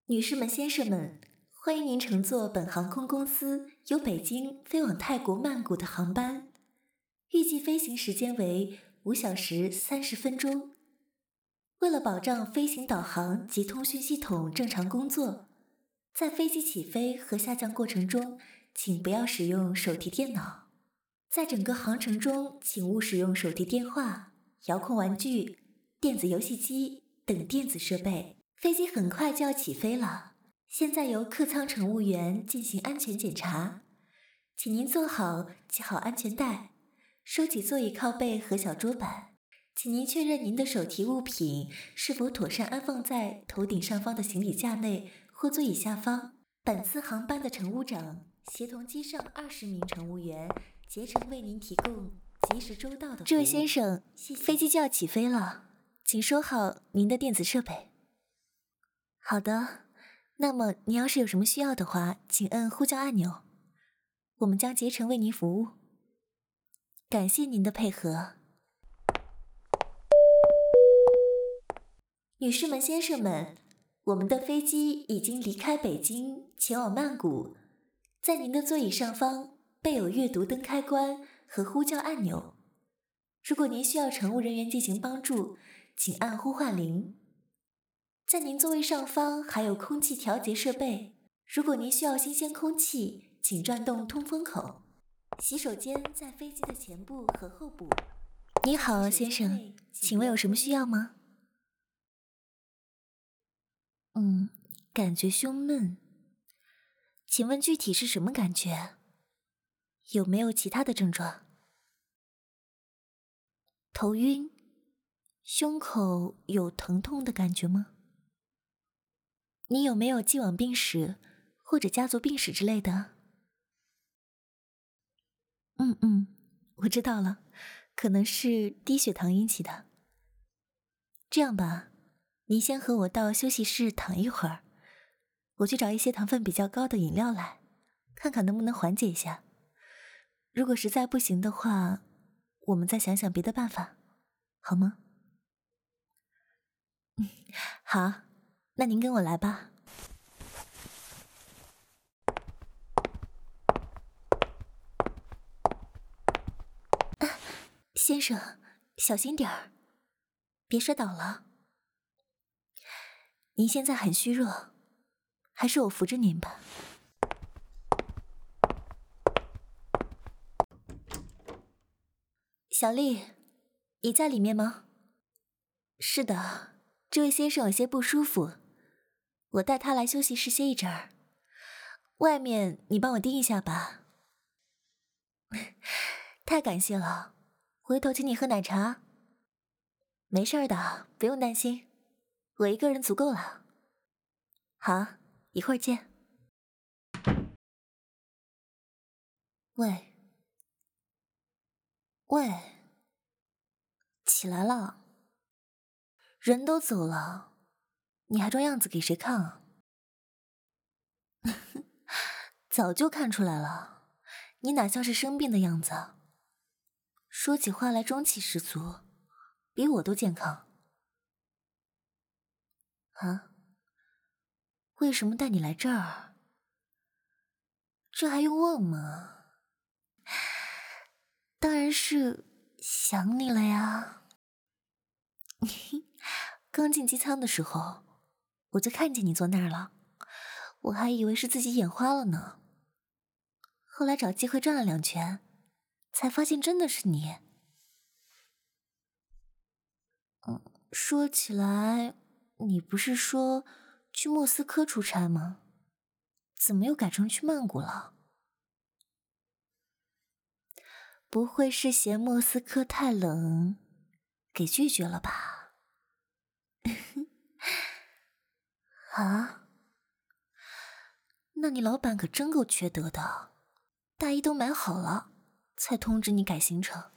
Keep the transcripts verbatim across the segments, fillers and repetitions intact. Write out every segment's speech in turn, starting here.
女士们、先生们，欢迎您乘坐本航空公司由北京飞往泰国曼谷的航班，预计飞行时间为五小时三十分钟。为了保障飞行导航及通讯系统正常工作，在飞机起飞和下降过程中，请不要使用手提电脑。在整个航程中，请勿使用手提电话、遥控玩具、电子游戏机等电子设备。飞机很快就要起飞了，现在由客舱乘务员进行安全检查，请您坐好，系好安全带，收起座椅靠背和小桌板，请您确认您的手提物品是否妥善安放在头顶上方的行李架内或座椅下方。本次航班的乘务长协同机上二十名乘务员竭诚为您提供及时周到的服务。这位先生，飞机就要起飞了，请收好您的电子设备。好的，那么您要是有什么需要的话，请按呼叫按钮，我们将竭诚为您服务。感谢您的配合。女士们、先生们，我们的飞机已经离开北京，前往曼谷。在您的座椅上方备有阅读灯开关和呼叫按钮。如果您需要乘务人员进行帮助，请按呼唤铃。在您座位上方还有空气调节设备，如果您需要新鲜空气，请转动通风口。洗手间在飞机的前部和后部。你好，先生，请问有什么需要吗？嗯，感觉胸闷。请问具体是什么感觉？有没有其他的症状？头晕？胸口有疼痛的感觉吗？你有没有既往病史或者家族病史之类的？嗯嗯，我知道了，可能是低血糖引起的。这样吧，您先和我到休息室躺一会儿，我去找一些糖分比较高的饮料来，看看能不能缓解一下。如果实在不行的话，我们再想想别的办法，好吗？嗯，好，那您跟我来吧。啊，先生，小心点儿，别摔倒了。您现在很虚弱，还是我扶着您吧。小丽，你在里面吗？是的，这位先生有些不舒服，我带他来休息室歇一阵儿。外面你帮我盯一下吧。太感谢了，回头请你喝奶茶。没事儿的，不用担心，我一个人足够了。好，一会儿见。喂，喂，起来了，人都走了，你还装样子给谁看啊？早就看出来了，你哪像是生病的样子，说起话来中气十足，比我都健康。啊？为什么带你来这儿？这还用问吗？当然是想你了呀。刚进机舱的时候，我就看见你坐那儿了，我还以为是自己眼花了呢。后来找机会转了两圈，才发现真的是你。嗯，说起来，你不是说去莫斯科出差吗？怎么又改成去曼谷了？不会是嫌莫斯科太冷，给拒绝了吧？啊？那你老板可真够缺德的，大衣都买好了，才通知你改行程。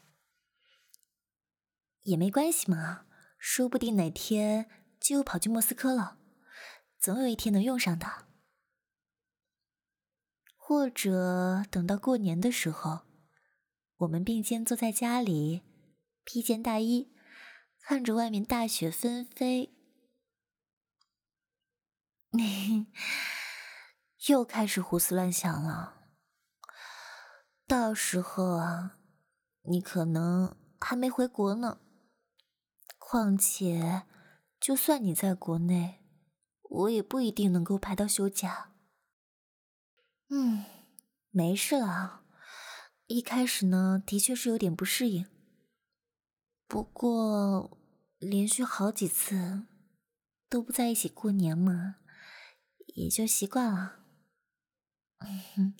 也没关系嘛，说不定哪天就又跑去莫斯科了，总有一天能用上的。或者等到过年的时候，我们并肩坐在家里，披件大衣，看着外面大雪纷飞。 又开始胡思乱想了。到时候啊，你可能还没回国呢。况且，就算你在国内，我也不一定能够排到休假。嗯，没事啦。一开始呢，的确是有点不适应。不过，连续好几次都不在一起过年嘛，也就习惯了。嗯，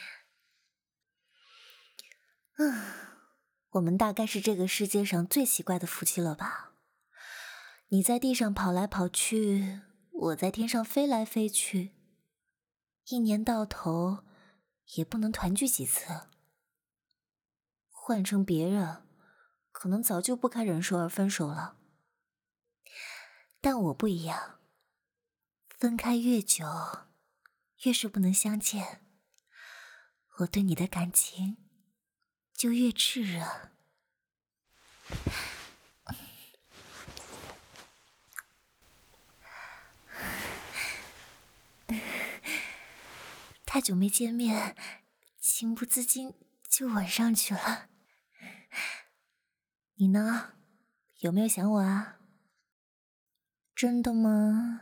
我们大概是这个世界上最奇怪的夫妻了吧？你在地上跑来跑去，我在天上飞来飞去，一年到头也不能团聚几次。换成别人，可能早就不堪忍受而分手了。但我不一样，分开越久，越是不能相见，我对你的感情就越炽热。太久没见面，情不自禁就吻上去了。你呢？有没有想我啊？真的吗？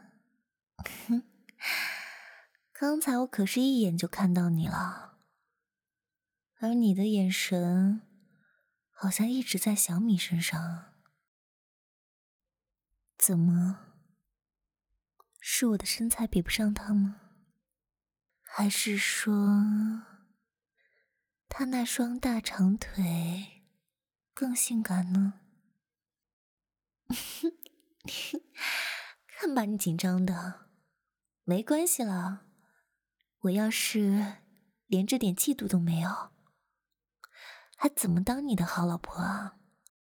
刚才我可是一眼就看到你了，而你的眼神好像一直在小米身上。怎么？是我的身材比不上他吗？还是说，他那双大长腿更性感呢？看把你紧张的。没关系啦，我要是连这点嫉妒都没有，还怎么当你的好老婆啊？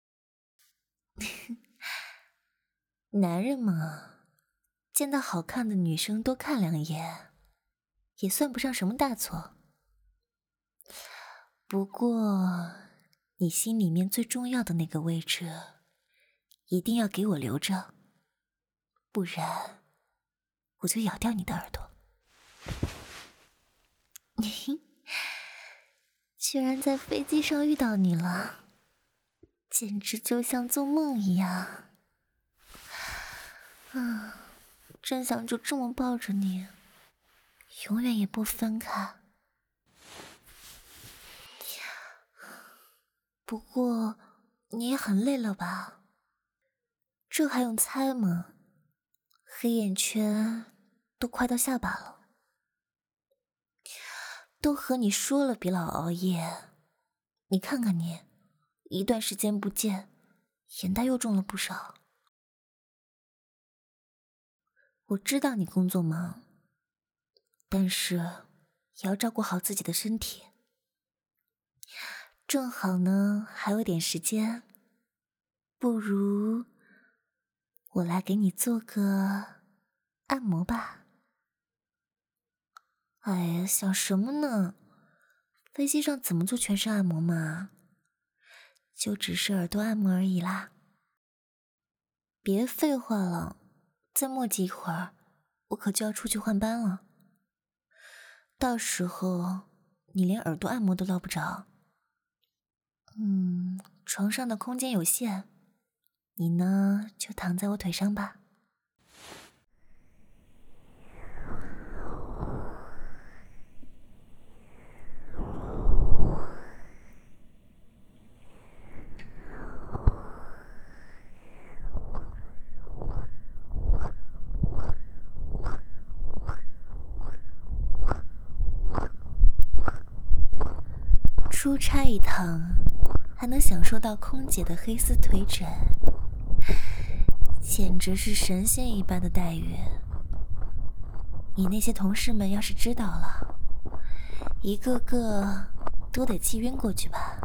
男人嘛，见到好看的女生多看两眼，也算不上什么大错。不过，你心里面最重要的那个位置，一定要给我留着，不然我就咬掉你的耳朵。居然在飞机上遇到你了，简直就像做梦一样。啊，真想就这么抱着你，永远也不分开。不过你也很累了吧？这还用猜吗？黑眼圈都快到下巴了。都和你说了别老熬夜，你看看你，一段时间不见，眼袋又重了不少。我知道你工作忙，但是也要照顾好自己的身体。正好呢，还有点时间，不如我来给你做个按摩吧。哎呀，想什么呢？飞机上怎么做全身按摩嘛？就只是耳朵按摩而已啦。别废话了，再磨叽一会儿，我可就要出去换班了。到时候你连耳朵按摩都捞不着。嗯，床上的空间有限，你呢就躺在我腿上吧。出差一趟，还能享受到空姐的黑丝腿枕，简直是神仙一般的待遇。你那些同事们要是知道了，一个个都得气晕过去吧。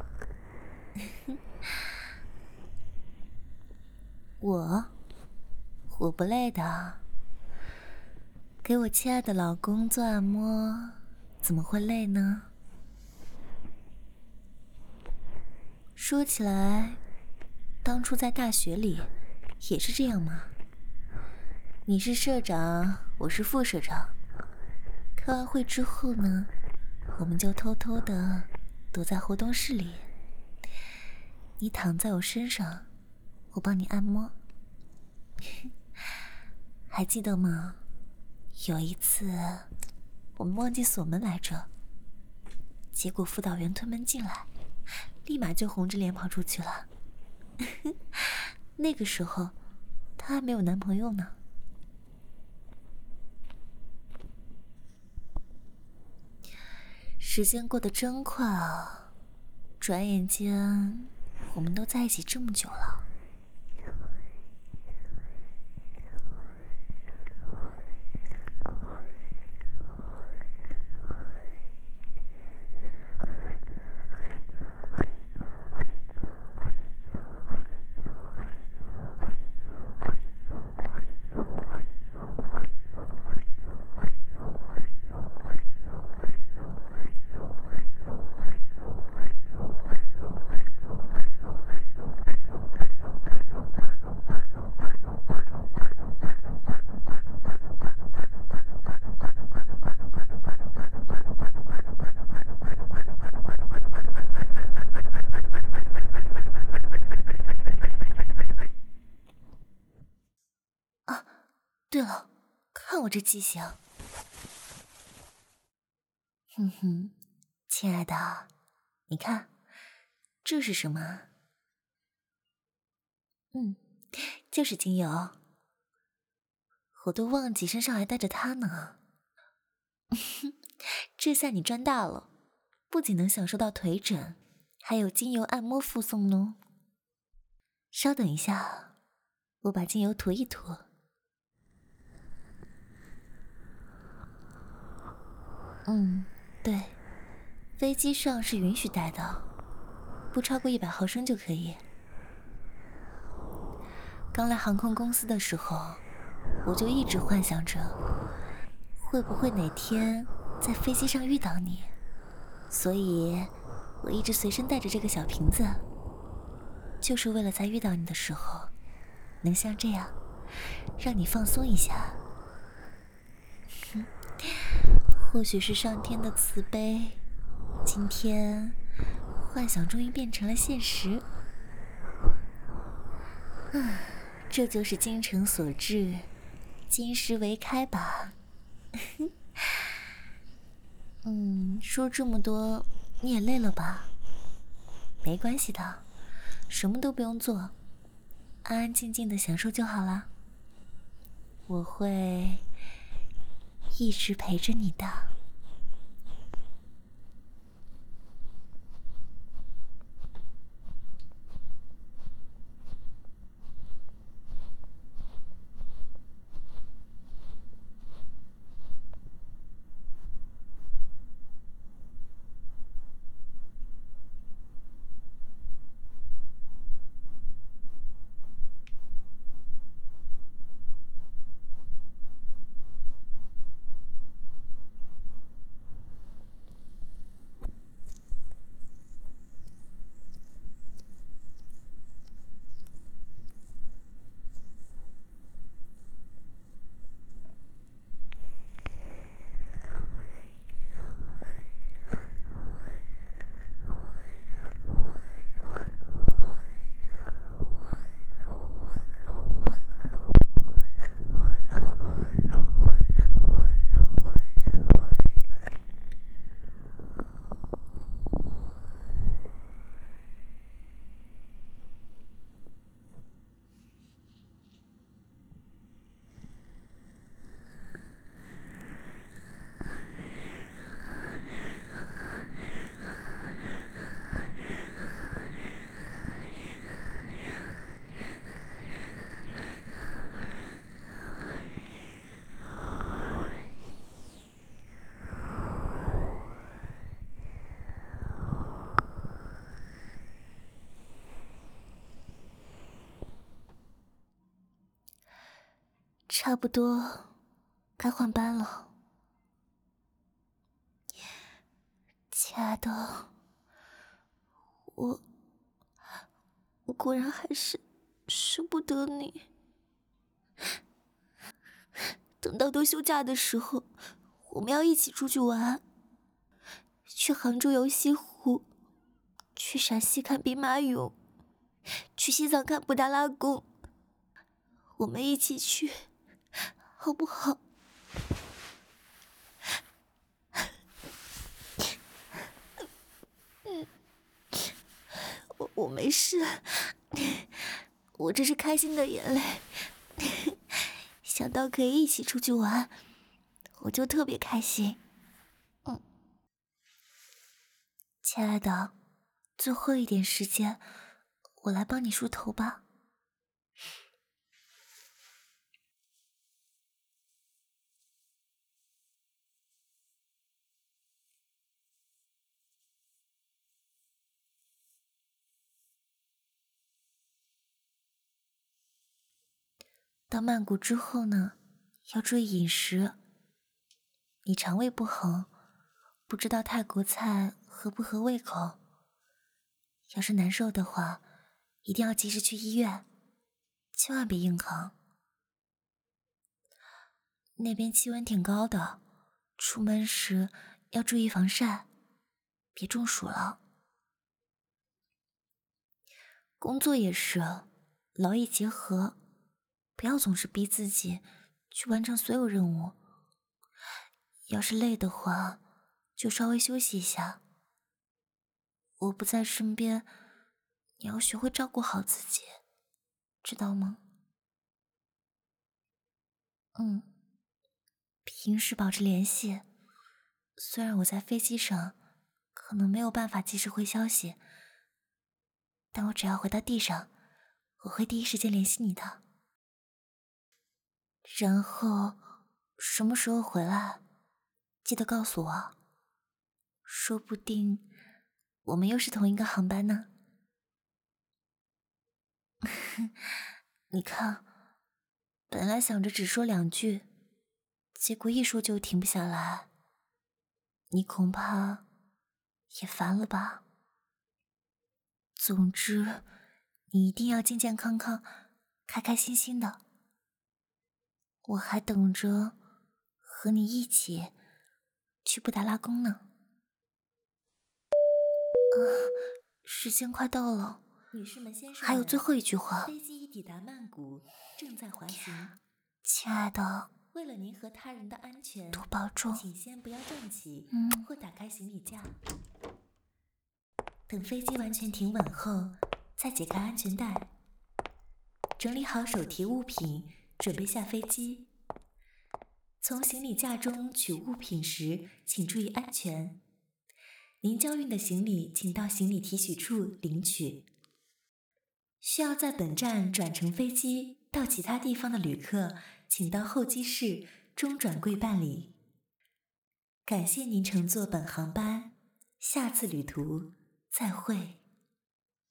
我我不累的，给我亲爱的老公做按摩怎么会累呢？说起来，当初在大学里也是这样嘛。你是社长， 我是副社长。开完会之后呢，我们就偷偷的躲在活动室里。你躺在我身上，我帮你按摩。还记得吗？有一次我们忘记锁门来着，结果辅导员推门进来，立马就红着脸跑出去了。那个时候她还没有男朋友呢。时间过得真快啊，转眼间我们都在一起这么久了。对了，看我这记性。哼哼，亲爱的，你看，这是什么？嗯，就是精油。我都忘记身上还带着它呢。这下你赚大了，不仅能享受到腿枕，还有精油按摩附送呢。稍等一下，我把精油涂一涂。嗯，对，飞机上是允许带的，不超过一百毫升就可以。刚来航空公司的时候，我就一直幻想着，会不会哪天在飞机上遇到你，所以我一直随身带着这个小瓶子，就是为了在遇到你的时候，能像这样，让你放松一下。或许是上天的慈悲，今天幻想终于变成了现实。啊，这就是精诚所至，金石为开吧。嗯，说这么多，你也累了吧？没关系的，什么都不用做，安安静静的享受就好了。我会一直陪着你的。差不多该换班了。亲爱的，我我果然还是舍不得你。 等到都休假的时候，我们要一起出去玩，去杭州游西湖，去陕西看兵马俑，去西藏看布达拉宫。我们一起去，好不好？我我没事，我这是开心的眼泪。想到可以一起出去玩，我就特别开心。嗯，亲爱的，最后一点时间，我来帮你梳头吧。到曼谷之后呢，要注意饮食。你肠胃不好，不知道泰国菜合不合胃口。要是难受的话，一定要及时去医院，千万别硬扛。那边气温挺高的，出门时要注意防晒，别中暑了。工作也是，劳逸结合，不要总是逼自己去完成所有任务。要是累的话，就稍微休息一下。我不在身边，你要学会照顾好自己，知道吗？嗯，平时保持联系。虽然我在飞机上可能没有办法及时回消息，但我只要回到地上，我会第一时间联系你的。然后什么时候回来，记得告诉我，说不定我们又是同一个航班呢。你看，本来想着只说两句，结果一说就停不下来，你恐怕也烦了吧？总之，你一定要健健康康、开开心心的。我还等着和你一起去布达拉宫呢。啊，时间快到了，女士们、先生们，还有最后一句话。飞机已抵达曼谷，正在滑行。亲爱的，为了您和他人的安全，多保重，请先不要站起，嗯，或打开行李架。等飞机完全停稳后，再解开安全带，整理好手提物品，准备下飞机。从行李架中取物品时，请注意安全。您交运的行李，请到行李提取处领取。需要在本站转乘飞机到其他地方的旅客，请到候机室中转柜办理。感谢您乘坐本航班，下次旅途再会。